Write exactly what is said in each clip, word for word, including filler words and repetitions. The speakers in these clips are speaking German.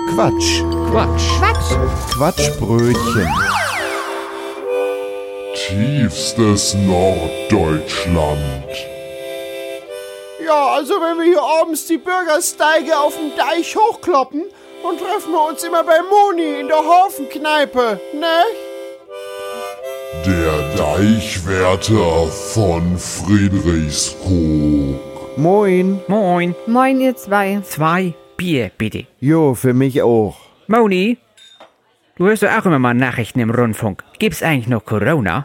Quatsch. Quatsch. Quatsch. Quatschbrötchen. Tiefstes Norddeutschland. Ja, also wenn wir hier abends die Bürgersteige auf dem Deich hochkloppen, dann treffen wir uns immer bei Moni in der Hafenkneipe, ne? Der Deichwärter von Friedrichskoog. Moin. Moin. Moin, ihr zwei. Zwei Bier, bitte. Jo, für mich auch. Moni, du hörst doch auch immer mal Nachrichten im Rundfunk. Gibt's eigentlich noch Corona?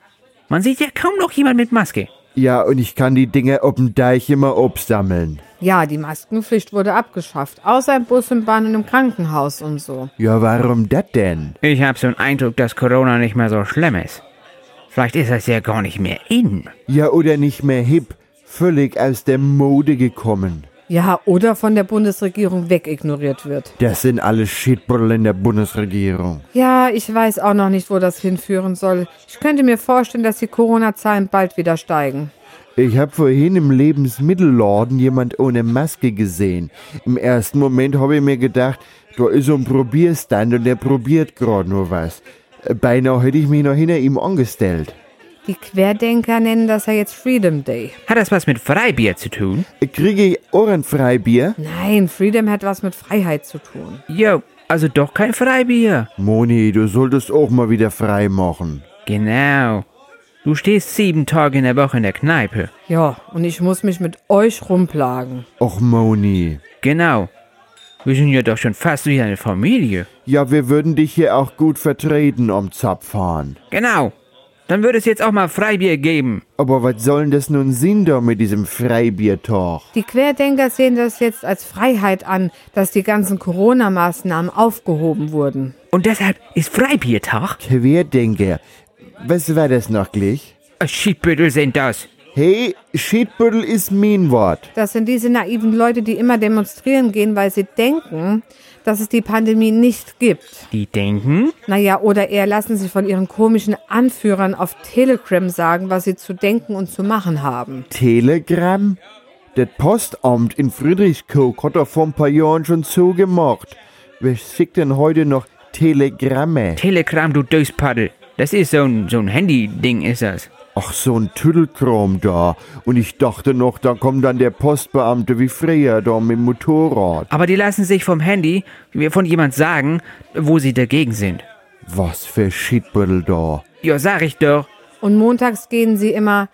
Man sieht ja kaum noch jemand mit Maske. Ja, und ich kann die Dinge auf dem Deich immer absammeln. Ja, die Maskenpflicht wurde abgeschafft. Außer im Bus und Bahn und im Krankenhaus und so. Ja, warum das denn? Ich hab so einen Eindruck, dass Corona nicht mehr so schlimm ist. Vielleicht ist das ja gar nicht mehr in. Ja, oder nicht mehr hip. Völlig aus der Mode gekommen. Ja, oder von der Bundesregierung wegignoriert wird. Das sind alles Shitbrüller in der Bundesregierung. Ja, ich weiß auch noch nicht, wo das hinführen soll. Ich könnte mir vorstellen, dass die Corona-Zahlen bald wieder steigen. Ich habe vorhin im Lebensmittelladen jemand ohne Maske gesehen. Im ersten Moment habe ich mir gedacht, da ist so ein Probierstand und der probiert gerade nur was. Beinahe hätte ich mich noch hinter ihm angestellt. Die Querdenker nennen das ja jetzt Freedom Day. Hat das was mit Freibier zu tun? Kriege ich Ohrenfreibier? Nein, Freedom hat was mit Freiheit zu tun. Jo, also doch kein Freibier. Moni, du solltest auch mal wieder frei machen. Genau. Du stehst sieben Tage in der Woche in der Kneipe. Ja, und ich muss mich mit euch rumplagen. Och, Moni. Genau. Wir sind ja doch schon fast wie eine Familie. Ja, wir würden dich hier auch gut vertreten am Zapfhahn. Genau. Dann würde es jetzt auch mal Freibier geben. Aber was soll denn das nun sein da mit diesem Freibiertag? Die Querdenker sehen das jetzt als Freiheit an, dass die ganzen Corona-Maßnahmen aufgehoben wurden. Und deshalb ist Freibiertag? Querdenker. Was war das noch gleich? Schiedbüttel sind das. Hey, Schiedbüttel ist mein Wort. Das sind diese naiven Leute, die immer demonstrieren gehen, weil sie denken, dass es die Pandemie nicht gibt. Die denken? Naja, oder eher lassen sie von ihren komischen Anführern auf Telegram sagen, was sie zu denken und zu machen haben. Telegram? Das Postamt in Friedrichskoog hat doch vor ein paar Jahren schon zugemacht. Wer schickt denn heute noch Telegramme? Telegram, du Döspaddel. Das ist so ein, so ein Handy-Ding, ist das. Ach, so ein Tüdelkram da. Und ich dachte noch, da kommt dann der Postbeamte wie früher da mit dem Motorrad. Aber die lassen sich vom Handy von jemand sagen, wo sie dagegen sind. Was für Shitbüttel da. Ja, sag ich doch. Und montags gehen sie immer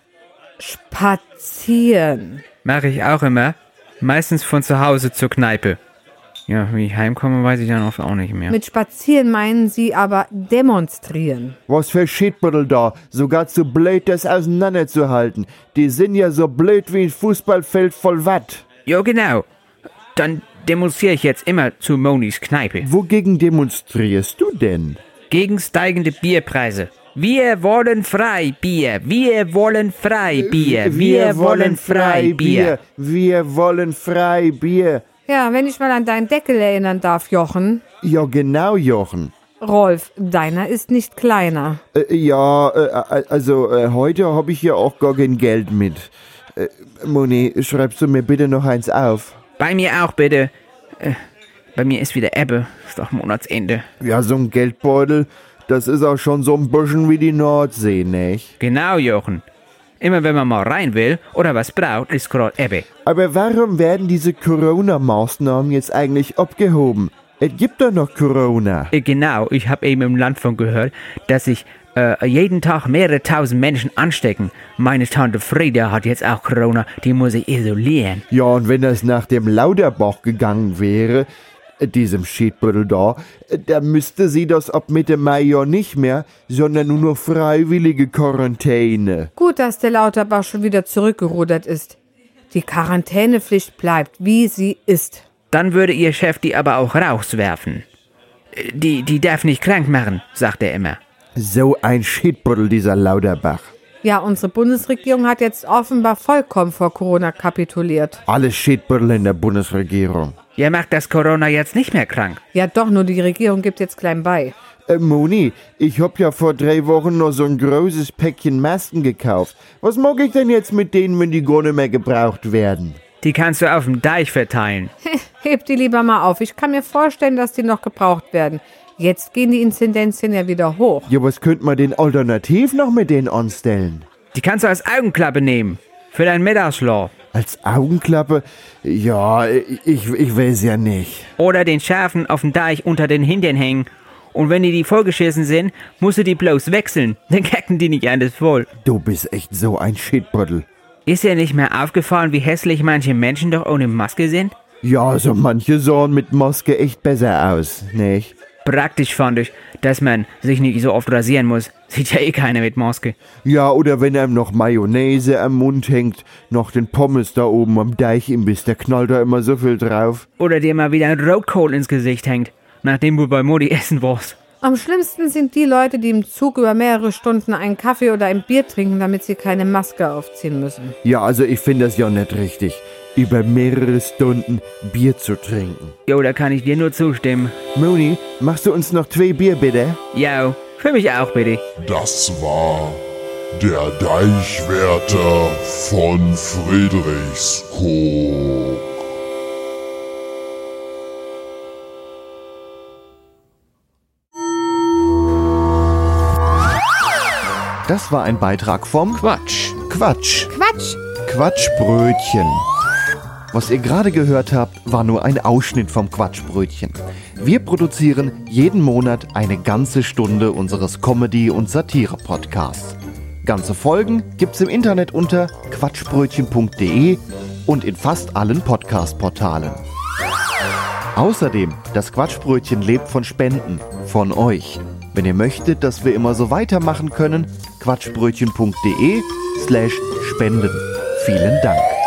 spazieren. Mache ich auch immer. Meistens von zu Hause zur Kneipe. Ja, wie ich heimkomme, weiß ich dann oft auch nicht mehr. Mit spazieren meinen sie aber demonstrieren. Was für Shitbüttel da. Sogar zu blöd, das auseinanderzuhalten. Die sind ja so blöd wie ein Fußballfeld voll Watt. Ja, genau. Dann demonstriere ich jetzt immer zu Monis Kneipe. Wogegen demonstrierst du denn? Gegen steigende Bierpreise. Wir wollen Freibier. Wir wollen Freibier. Wir wollen Freibier. Wir wollen Freibier. Ja, wenn ich mal an deinen Deckel erinnern darf, Jochen. Ja, genau, Jochen. Rolf, deiner ist nicht kleiner. Äh, ja, äh, also äh, heute habe ich ja auch gar kein Geld mit. Äh, Moni, schreibst du mir bitte noch eins auf? Bei mir auch, bitte. Äh, bei mir ist wieder Ebbe. Ist doch Monatsende. Ja, so ein Geldbeutel, das ist auch schon so ein bisschen wie die Nordsee, nicht? Genau, Jochen. Immer wenn man mal rein will oder was braucht, ist gerade Ebbe. Aber warum werden diese Corona-Maßnahmen jetzt eigentlich abgehoben? Es gibt doch noch Corona. Äh, genau, ich habe eben im Landfunk gehört, dass sich äh, jeden Tag mehrere tausend Menschen anstecken. Meine Tante Frieda hat jetzt auch Corona, die muss sich isolieren. Ja, und wenn das nach dem Lauterbach gegangen wäre, diesem Schiedbüttel da, da müsste sie das ab Mitte Mai ja nicht mehr, sondern nur noch freiwillige Quarantäne. Gut, dass der Lauterbach schon wieder zurückgerudert ist. Die Quarantänepflicht bleibt, wie sie ist. Dann würde ihr Chef die aber auch rauswerfen. Die, die darf nicht krank machen, sagt er immer. So ein Schiedbüttel, dieser Lauterbach. Ja, unsere Bundesregierung hat jetzt offenbar vollkommen vor Corona kapituliert. Alles Schiedbüttel in der Bundesregierung. Ihr macht das Corona jetzt nicht mehr krank. Ja doch, nur die Regierung gibt jetzt klein bei. Äh, Moni, ich hab ja vor drei Wochen noch so ein großes Päckchen Masken gekauft. Was mag ich denn jetzt mit denen, wenn die gar nicht mehr gebraucht werden? Die kannst du auf dem Deich verteilen. Heb die lieber mal auf. Ich kann mir vorstellen, dass die noch gebraucht werden. Jetzt gehen die Inzidenzien ja wieder hoch. Ja, was könnte man denn alternativ noch mit denen anstellen? Die kannst du als Augenklappe nehmen. Für deinen Mittagsschlaf. Als Augenklappe? Ja, ich, ich weiß ja nicht. Oder den Schafen auf dem Deich unter den Hintern hängen. Und wenn die die vollgeschissen sind, musst du die bloß wechseln. Dann kacken die nicht anders voll. Du bist echt so ein Shitbottle. Ist dir nicht mehr aufgefallen, wie hässlich manche Menschen doch ohne Maske sind? Ja, also manche sahen mit Maske echt besser aus, nicht? Praktisch fand ich, dass man sich nicht so oft rasieren muss. Sieht ja eh keiner mit Maske. Ja, oder wenn einem noch Mayonnaise am Mund hängt, noch den Pommes da oben am Deich-Imbiss, der knallt da immer so viel drauf. Oder dir mal wieder ein Rotkohl ins Gesicht hängt, nachdem du bei Modi essen warst. Am schlimmsten sind die Leute, die im Zug über mehrere Stunden einen Kaffee oder ein Bier trinken, damit sie keine Maske aufziehen müssen. Ja, also ich finde das ja nicht richtig, über mehrere Stunden Bier zu trinken. Jo, da kann ich dir nur zustimmen. Moni, machst du uns noch zwei Bier, bitte? Jo, für mich auch, bitte. Das war der Deichwärter von Friedrichskoog. Das war ein Beitrag vom Quatsch. Quatsch. Quatsch! Quatschbrötchen. Was ihr gerade gehört habt, war nur ein Ausschnitt vom Quatschbrötchen. Wir produzieren jeden Monat eine ganze Stunde unseres Comedy- und Satire-Podcasts. Ganze Folgen gibt's im Internet unter quatschbrötchen punkt de und in fast allen Podcast-Portalen. Außerdem, das Quatschbrötchen lebt von Spenden, von euch. Wenn ihr möchtet, dass wir immer so weitermachen können, quatschbrötchen punkt de slash spenden. Vielen Dank.